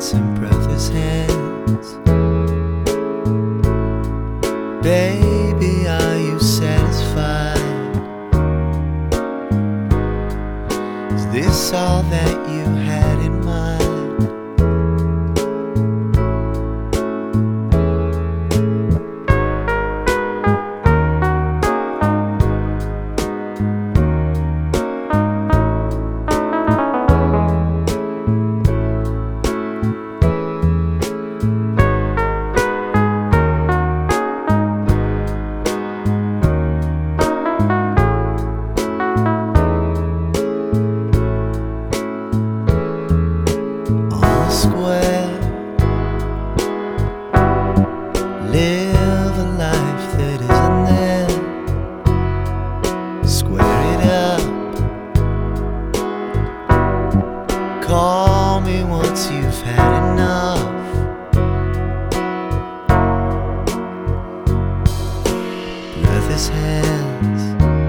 sisters and brothers' hands. Baby, are you satisfied? Is this all that you had in mind? Square, live a life that isn't there. Square it up. Call me once you've had enough. Brothers' hands,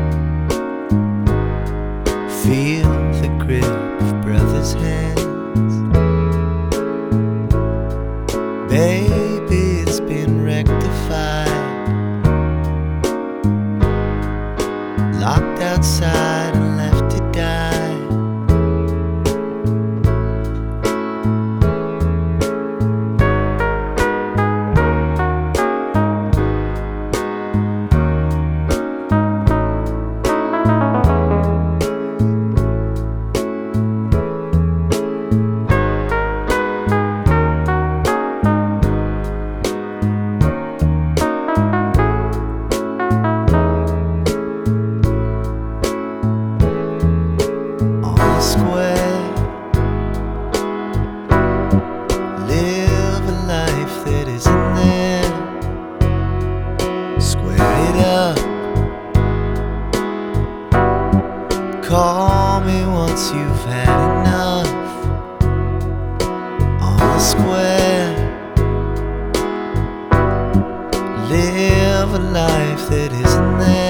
feel the grip of brothers' hands. Baby, it's been rectified. Locked outside and left to die. Square, live a life that isn't there. Square it up. Call me once you've had enough. On the square, live a life that isn't there.